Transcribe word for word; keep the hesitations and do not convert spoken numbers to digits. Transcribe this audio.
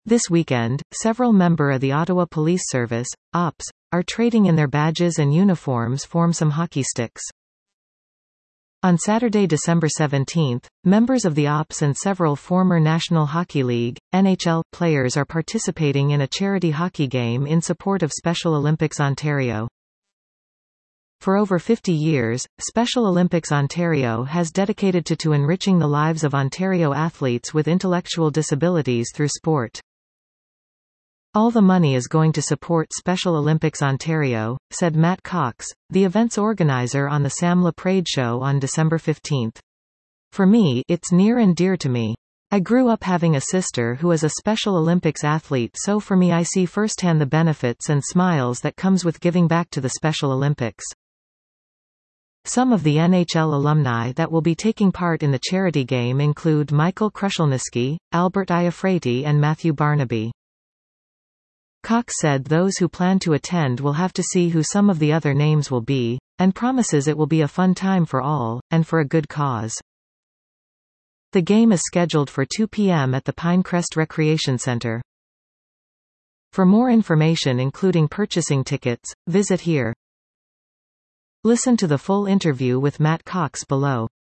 This weekend, several members of the Ottawa Police Service, O P S, are trading in their badges and uniforms for some hockey sticks. On Saturday, December seventeenth, members of the O P S and several former National Hockey League, N H L, players are participating in a charity hockey game in support of Special Olympics Ontario. For over fifty years, Special Olympics Ontario has dedicated to, to enriching the lives of Ontario athletes with intellectual disabilities through sport. All the money is going to support Special Olympics Ontario, said Matt Cox, the event's organizer on the Sam LaPrade Show on December fifteenth. For me, it's near and dear to me. I grew up having a sister who is a Special Olympics athlete, so for me I see firsthand the benefits and smiles that comes with giving back to the Special Olympics. Some of the N H L alumni that will be taking part in the charity game include Michael Krushelnyski, Albert Iafrate and Matthew Barnaby. Cox said those who plan to attend will have to see who some of the other names will be, and promises it will be a fun time for all, and for a good cause. The game is scheduled for two p m at the Pinecrest Recreation Center. For more information including purchasing tickets, visit here. Listen to the full interview with Matt Cox below.